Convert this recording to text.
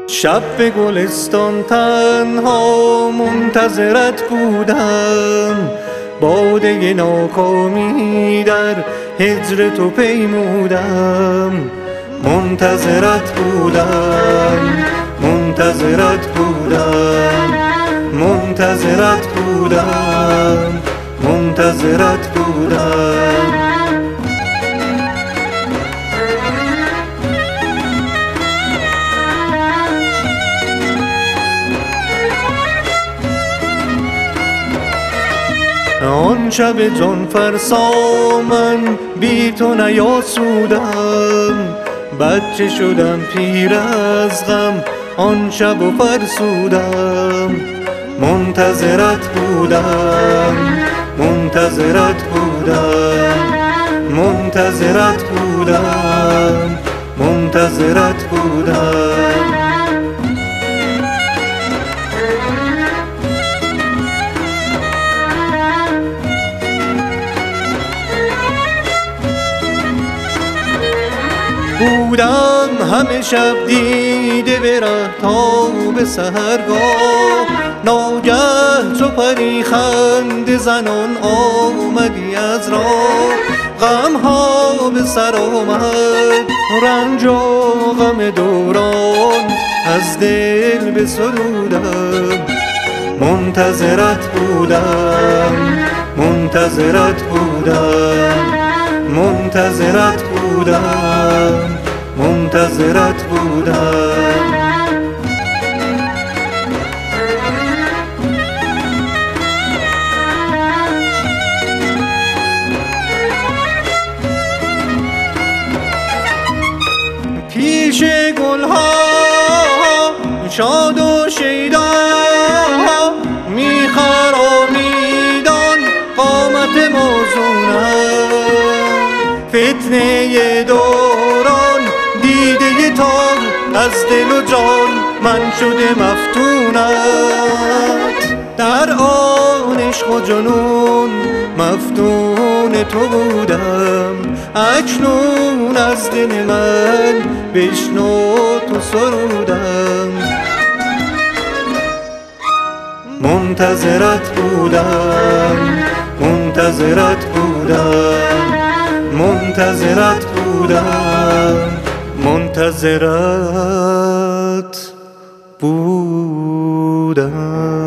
شب به گلستان تنها منتظرت بودم، باده ناکامی در هجر تو پیمودم. منتظرت بودم، منتظرت بودم، منتظرت بودم، منتظرت بودم. آن شب جان فرسا من بی تو نیاسودم، بچه شدم پیر از غم آن شب و فرسودم. منتظرت بودم، منتظرت بودم، منتظرت بودم، منتظرت بودم. بودم همه شب دیده به ره تا به سحرگاه، ناگه چو پری خنده زنان آمدی از راه. غم ها به سر آمد، رنج و غم دوران از دل بسرودم. منتظرت بودم، منتظرت بودم، منتظرت بودم، منتظرت بودم. پیش گلها شاد و شیدا میخرامیدان قامت موزونم. فتنه دوران دیده تار از دل و جان من شده مفتونت. در آن عشق و جنون مفتون تو بودم، اکنون از دل من بشنو تو سرودم. منتظرت بودم، منتظرت بودم، منتظرت بودم، منتظرت بودم.